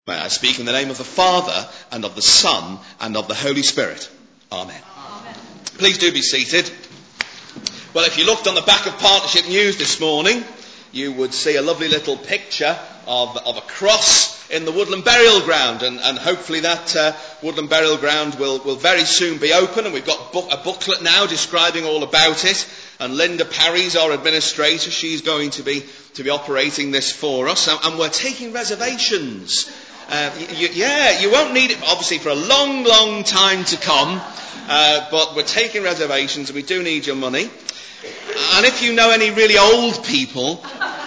May I speak in the name of the Father, and of the Son, and of the Holy Spirit. Amen. Amen. Please do be seated. Well, if you looked on the back of Partnership News this morning, you would see a lovely little picture of a cross in the Woodland Burial Ground, and hopefully that Woodland Burial Ground will very soon be open, and we've got a booklet now describing all about it, and Linda Parry's our administrator. She's going to be operating this for us, and we're taking reservations. You won't need it obviously for a long, long time to come, but we're taking reservations and we do need your money. And if you know any really old people,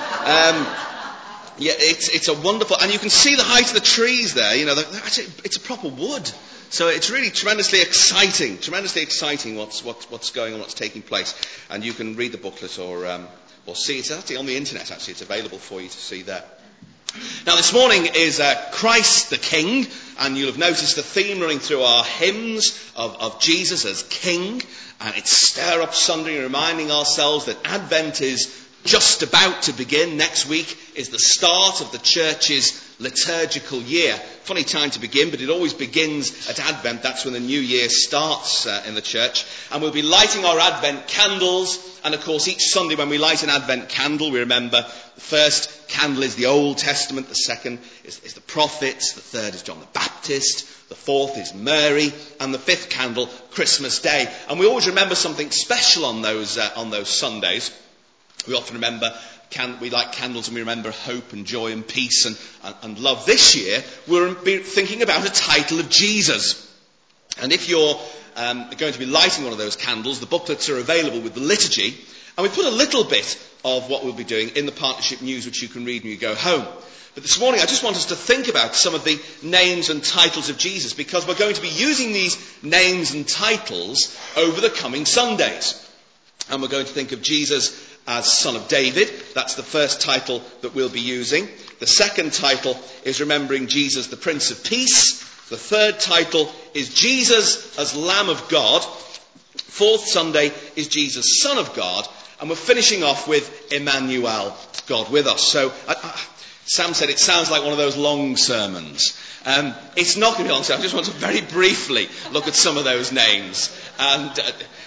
it's a wonderful, and you can see the height of the trees there. You know, it's a proper wood, so it's really tremendously exciting what's going on, what's taking place. And you can read the booklet or see it. It's actually on the internet. Actually, it's available for you to see there. Now, this morning is Christ the King, and you'll have noticed the theme running through our hymns of Jesus as King, and it's Stir Up Sunday, reminding ourselves that Advent is just about to begin. Next week is the start of the church's liturgical year. Funny time to begin, but it always begins at Advent. That's when the new year starts in the church. And we'll be lighting our Advent candles. And of course, each Sunday when we light an Advent candle, we remember the first candle is the Old Testament, the second is the prophets, the third is John the Baptist, the fourth is Mary, and the fifth candle, Christmas Day. And we always remember something special on those Sundays. We often remember, we light candles and we remember hope and joy and peace and love. This year, we'll be thinking about a title of Jesus. And if you're going to be lighting one of those candles, the booklets are available with the liturgy. And we put a little bit of what we'll be doing in the Partnership News, which you can read when you go home. But this morning, I just want us to think about some of the names and titles of Jesus, because we're going to be using these names and titles over the coming Sundays. And we're going to think of Jesus as Son of David. That's the first title that we'll be using. The second title is remembering Jesus, the Prince of Peace. The third title is Jesus as Lamb of God. Fourth Sunday is Jesus, Son of God. And we're finishing off with Emmanuel, God with us. So Sam said it sounds like one of those long sermons. It's not going to be long, so I just want to very briefly look at some of those names. And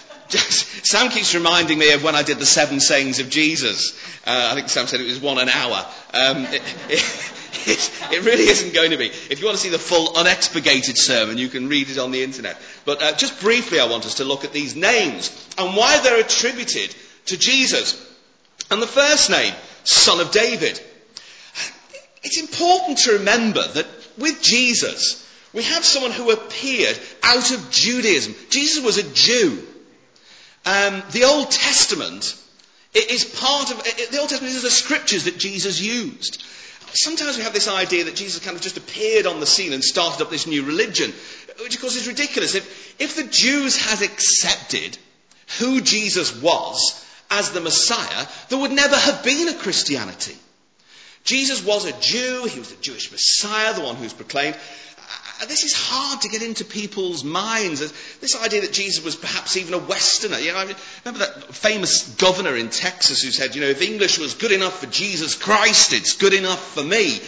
Sam keeps reminding me of when I did the 7 sayings of Jesus. I think Sam said it was 1 hour. It really isn't going to be. If you want to see the full unexpurgated sermon, you can read it on the internet. But just briefly, I want us to look at these names and why they're attributed to Jesus. And the first name, Son of David. It's important to remember that with Jesus, we have someone who appeared out of Judaism. Jesus was a Jew. The Old Testament is the scriptures that Jesus used. Sometimes we have this idea that Jesus kind of just appeared on the scene and started up this new religion, which of course is ridiculous. If the Jews had accepted who Jesus was as the Messiah, there would never have been a Christianity. Jesus was a Jew, he was the Jewish Messiah, the one who's proclaimed. This is hard to get into people's minds. This idea that Jesus was perhaps even a Westerner. You know, I remember that famous governor in Texas who said, if English was good enough for Jesus Christ, it's good enough for me.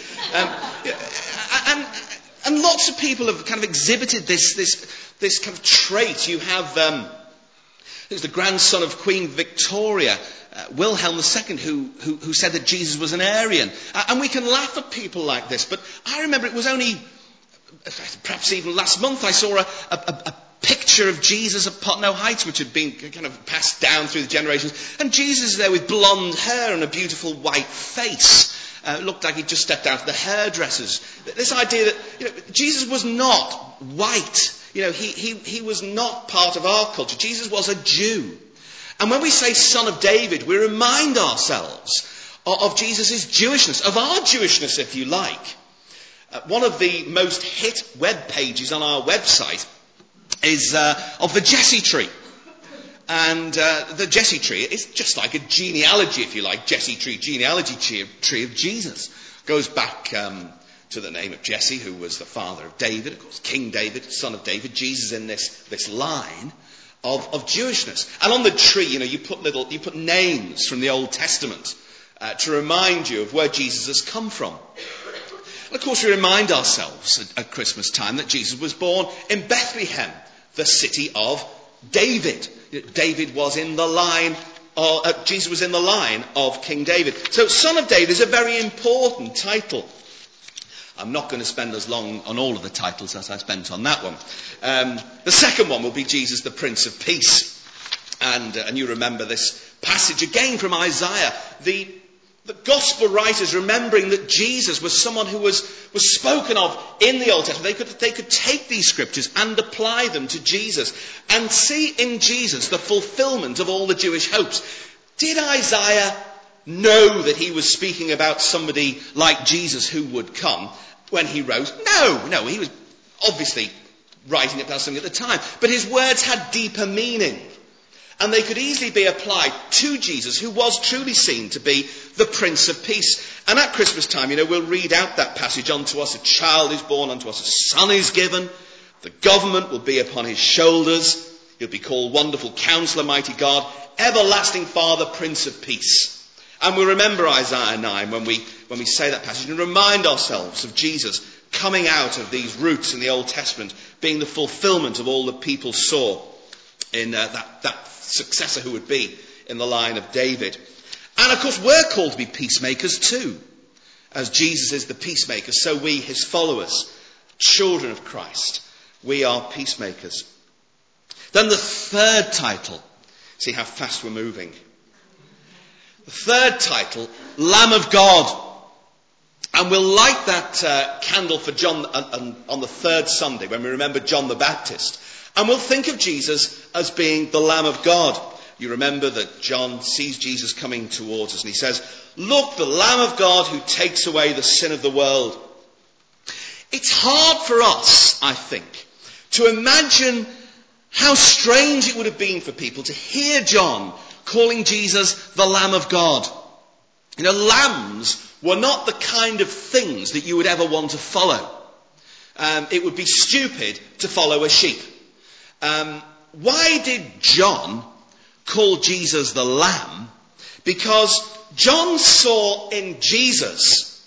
And lots of people have kind of exhibited this kind of trait. You have who's the grandson of Queen Victoria, Wilhelm II, who said that Jesus was an Aryan. And we can laugh at people like this, but I remember it was only perhaps even last month I saw a picture of Jesus at Potnoe Heights, which had been kind of passed down through the generations, and Jesus is there with blonde hair and a beautiful white face. It looked like he'd just stepped out of the hairdressers. This idea that Jesus was not white. He was not part of our culture. Jesus was a Jew. And when we say Son of David, we remind ourselves of Jesus' Jewishness, of our Jewishness, if you like. One of the most hit web pages on our website is of the Jesse tree. And the Jesse tree is just like a genealogy, if you like, Jesse tree, genealogy tree of Jesus. Goes back to the name of Jesse, who was the father of David, of course, King David, son of David. Jesus in this line of Jewishness. And on the tree, you put names from the Old Testament to remind you of where Jesus has come from. And of course we remind ourselves at Christmas time that Jesus was born in Bethlehem, the city of David. David was in the line, Jesus was in the line of King David. So Son of David is a very important title. I'm not going to spend as long on all of the titles as I spent on that one. The second one will be Jesus, the Prince of Peace. And you remember this passage again from Isaiah. The gospel writers remembering that Jesus was someone who was spoken of in the Old Testament. They could take these scriptures and apply them to Jesus and see in Jesus the fulfillment of all the Jewish hopes. Did Isaiah know that he was speaking about somebody like Jesus who would come when he wrote? No, he was obviously writing about something at the time. But his words had deeper meaning. And they could easily be applied to Jesus, who was truly seen to be the Prince of Peace. And at Christmas time, we'll read out that passage. Unto us a child is born, unto us a son is given. The government will be upon his shoulders. He'll be called Wonderful Counselor, Mighty God, Everlasting Father, Prince of Peace. And we'll remember Isaiah 9 when we say that passage and remind ourselves of Jesus coming out of these roots in the Old Testament, being the fulfillment of all that people saw in that successor who would be in the line of David. And of course we're called to be peacemakers too. As Jesus is the peacemaker, so we, his followers, children of Christ, we are peacemakers. Then the third title, see how fast we're moving. The third title, Lamb of God. And we'll light that candle for John on the third Sunday when we remember John the Baptist. And we'll think of Jesus as being the Lamb of God. You remember that John sees Jesus coming towards us and he says, "Look, the Lamb of God who takes away the sin of the world." It's hard for us, I think, to imagine how strange it would have been for people to hear John calling Jesus the Lamb of God. Lambs were not the kind of things that you would ever want to follow. It would be stupid to follow a sheep. Why did John call Jesus the Lamb? Because John saw in Jesus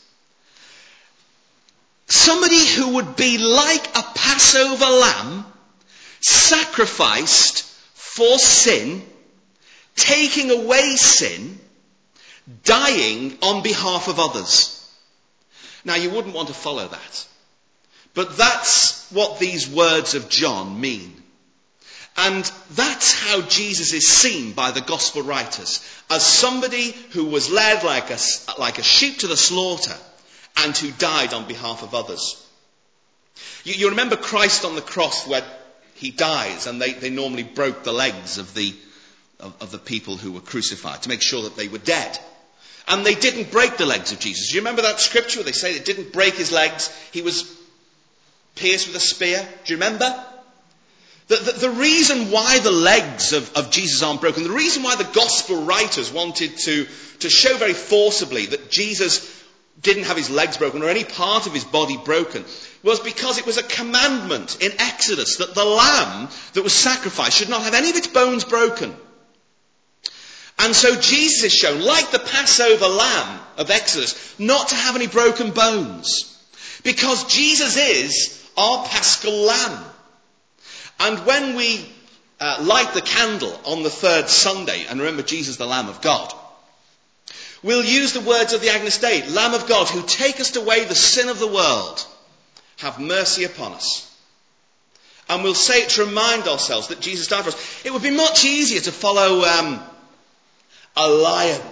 somebody who would be like a Passover lamb, sacrificed for sin, taking away sin, dying on behalf of others. Now you wouldn't want to follow that. But that's what these words of John mean. And that's how Jesus is seen by the gospel writers, as somebody who was led like a sheep to the slaughter and who died on behalf of others. You remember Christ on the cross where he dies and they normally broke the legs of the people who were crucified to make sure that they were dead. And they didn't break the legs of Jesus. Do you remember that scripture where they say they didn't break his legs? He was pierced with a spear. Do you remember? The reason why the legs of Jesus aren't broken, the reason why the gospel writers wanted to show very forcibly that Jesus didn't have his legs broken or any part of his body broken, was because it was a commandment in Exodus that the lamb that was sacrificed should not have any of its bones broken. And so Jesus is shown, like the Passover lamb of Exodus, not to have any broken bones. Because Jesus is our paschal lamb. And when we light the candle on the third Sunday, and remember Jesus the Lamb of God, we'll use the words of the Agnus Dei, Lamb of God, who takest away the sin of the world, have mercy upon us. And we'll say it to remind ourselves that Jesus died for us. It would be much easier to follow a lion.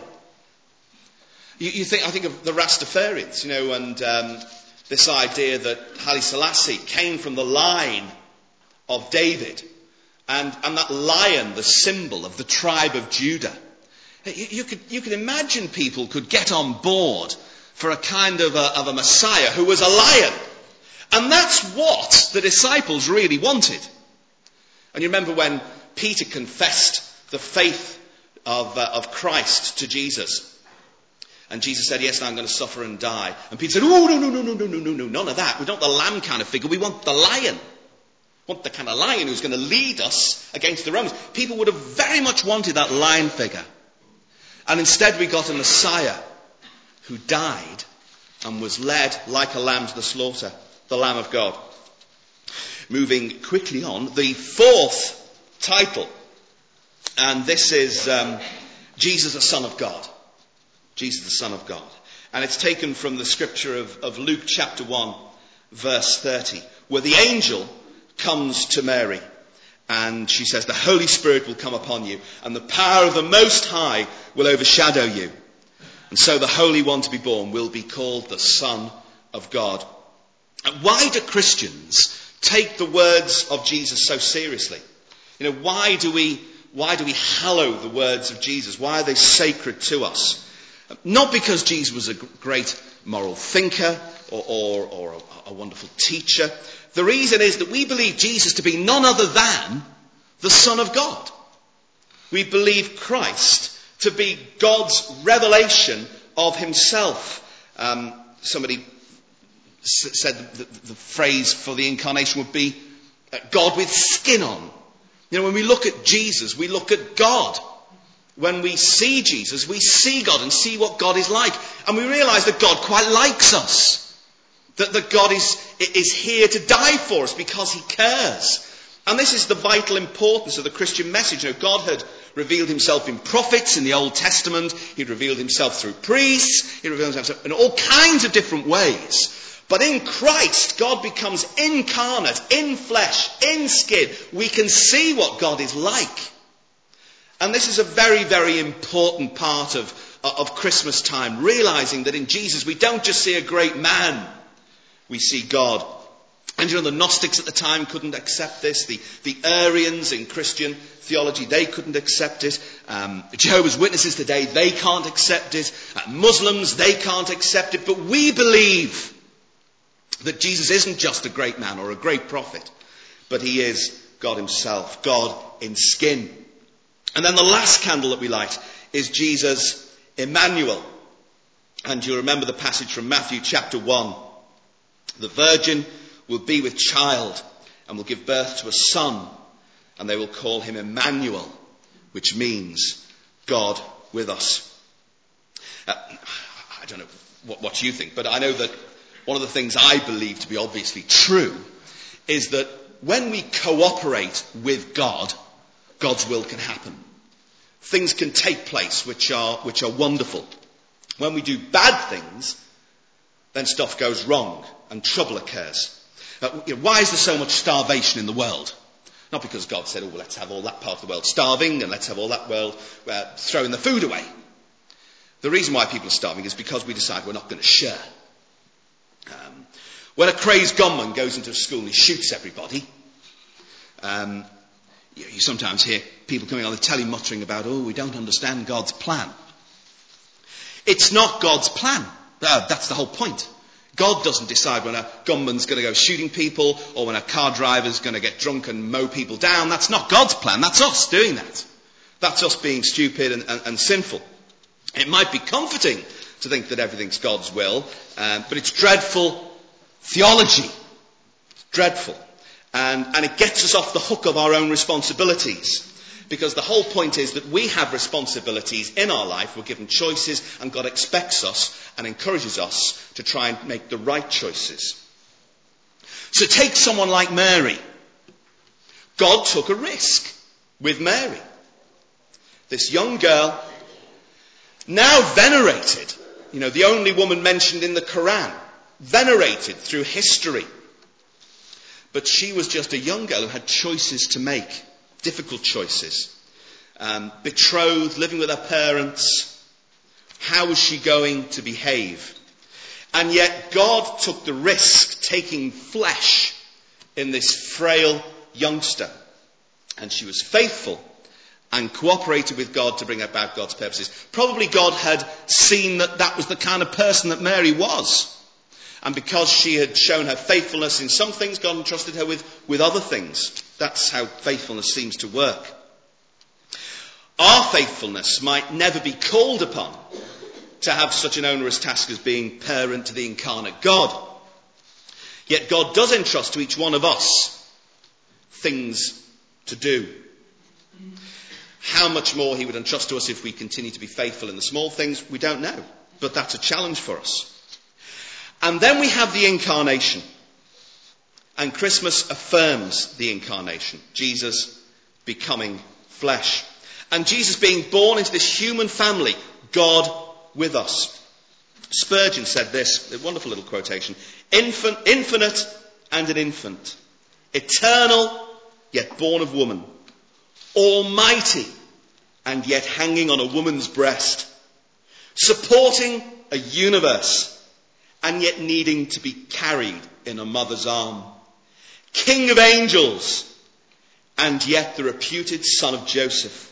I think of the Rastafarians, and this idea that Haile Selassie came from the line of David, and that lion, the symbol of the tribe of Judah. You could imagine people could get on board for a kind of a Messiah who was a lion. And that's what the disciples really wanted. And you remember when Peter confessed the faith of Christ to Jesus. And Jesus said, "Yes, I'm going to suffer and die." And Peter said, "Oh, no, none of that. We don't want the lamb kind of figure. We want the lion. We want the kind of lion who's going to lead us against the Romans." People would have very much wanted that lion figure. And instead we got a Messiah who died and was led like a lamb to the slaughter, the Lamb of God. Moving quickly on, the fourth title, and this is Jesus, the Son of God. Jesus, the Son of God. And it's taken from the scripture of Luke chapter 1, verse 30, where the angel comes to Mary and she says, the Holy Spirit will come upon you and the power of the Most High will overshadow you. And so the Holy One to be born will be called the Son of God. And why do Christians take the words of Jesus so seriously? Why do we hallow the words of Jesus? Why are they sacred to us? Not because Jesus was a great moral thinker or a wonderful teacher. The reason is that we believe Jesus to be none other than the Son of God. We believe Christ to be God's revelation of himself. Somebody said the phrase for the incarnation would be God with skin on. When we look at Jesus, we look at God. When we see Jesus, we see God and see what God is like. And we realize that God quite likes us. That God is here to die for us because he cares. And this is the vital importance of the Christian message. God had revealed himself in prophets in the Old Testament. He'd revealed himself through priests. He revealed himself in all kinds of different ways. But in Christ, God becomes incarnate, in flesh, in skin. We can see what God is like. And this is a very, very important part of Christmas time, realizing that in Jesus we don't just see a great man, we see God. And the Gnostics at the time couldn't accept this. The Arians in Christian theology, they couldn't accept it. Jehovah's Witnesses today, they can't accept it. Muslims, they can't accept it. But we believe that Jesus isn't just a great man or a great prophet, but he is God himself, God in skin. And then the last candle that we light is Jesus, Emmanuel. And you remember the passage from Matthew chapter 1. The virgin will be with child and will give birth to a son, and they will call him Emmanuel, which means God with us. I don't know what you think, but I know that one of the things I believe to be obviously true is that when we cooperate with God, God's will can happen. Things can take place which are wonderful. When we do bad things, then stuff goes wrong and trouble occurs. Why is there so much starvation in the world? Not because God said, let's have all that part of the world starving and let's have all that world throwing the food away. The reason why people are starving is because we decide we're not going to share. When a crazed gunman goes into a school and he shoots everybody, you sometimes hear people coming on the telly muttering about, we don't understand God's plan. It's not God's plan. That's the whole point. God doesn't decide when a gunman's going to go shooting people or when a car driver's going to get drunk and mow people down. That's not God's plan. That's us doing that. That's us being stupid and sinful. It might be comforting to think that everything's God's will, but it's dreadful theology. It's dreadful. And it gets us off the hook of our own responsibilities. Because the whole point is that we have responsibilities in our life. We're given choices and God expects us and encourages us to try and make the right choices. So take someone like Mary. God took a risk with Mary. This young girl, now venerated, the only woman mentioned in the Quran, venerated through history. But she was just a young girl who had choices to make. Difficult choices. Betrothed, living with her parents. How was she going to behave? And yet God took the risk, taking flesh in this frail youngster. And she was faithful and cooperated with God to bring about God's purposes. Probably God had seen that was the kind of person that Mary was. And because she had shown her faithfulness in some things, God entrusted her with other things. That's how faithfulness seems to work. Our faithfulness might never be called upon to have such an onerous task as being parent to the incarnate God. Yet God does entrust to each one of us things to do. How much more he would entrust to us if we continue to be faithful in the small things, we don't know. But that's a challenge for us. And then we have the incarnation. And Christmas affirms the incarnation. Jesus becoming flesh. And Jesus being born into this human family, God with us. Spurgeon said this, a wonderful little quotation. Infinite and an infant. Eternal, yet born of woman. Almighty, and yet hanging on a woman's breast. Supporting a universe, and yet needing to be carried in a mother's arm. King of angels, and yet the reputed son of Joseph.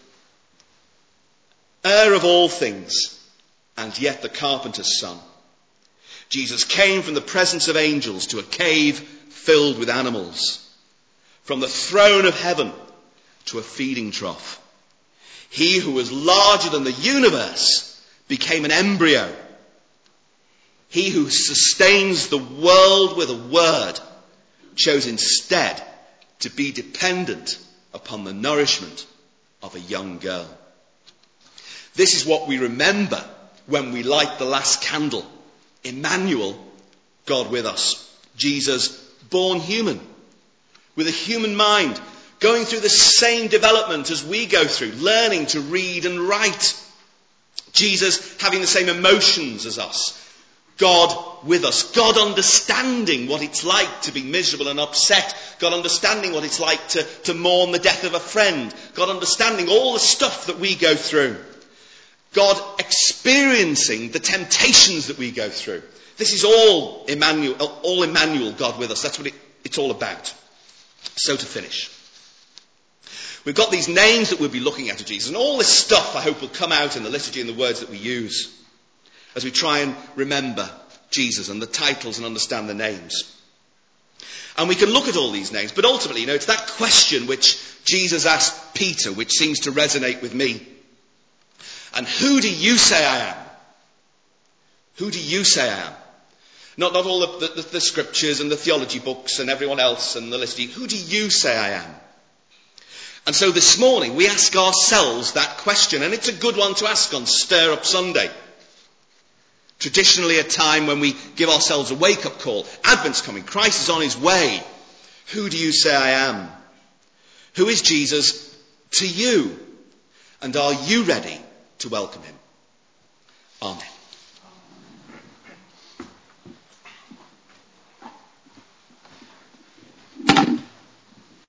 Heir of all things, and yet the carpenter's son. Jesus came from the presence of angels to a cave filled with animals. From the throne of heaven to a feeding trough. He who was larger than the universe became an embryo. He who sustains the world with a word chose instead to be dependent upon the nourishment of a young girl. This is what we remember when we light the last candle. Emmanuel, God with us. Jesus, born human, with a human mind, going through the same development as we go through, learning to read and write. Jesus having the same emotions as us. God with us. God understanding what it's like to be miserable and upset. God understanding what it's like to mourn the death of a friend. God understanding all the stuff that we go through. God experiencing the temptations that we go through. This is all Emmanuel, God with us. That's what it's all about. So to finish. We've got these names that we'll be looking at of Jesus. And all this stuff, I hope, will come out in the liturgy and the words that we use as we try and remember Jesus and the titles and understand the names. And we can look at all these names, but ultimately, it's that question which Jesus asked Peter, which seems to resonate with me. And who do you say I am? Who do you say I am? Not all the scriptures and the theology books and everyone else and the liturgy. Who do you say I am? And so this morning we ask ourselves that question, and it's a good one to ask on Stir Up Sunday. Traditionally a time when we give ourselves a wake-up call. Advent's coming. Christ is on his way. Who do you say I am? Who is Jesus to you? And are you ready to welcome him? Amen.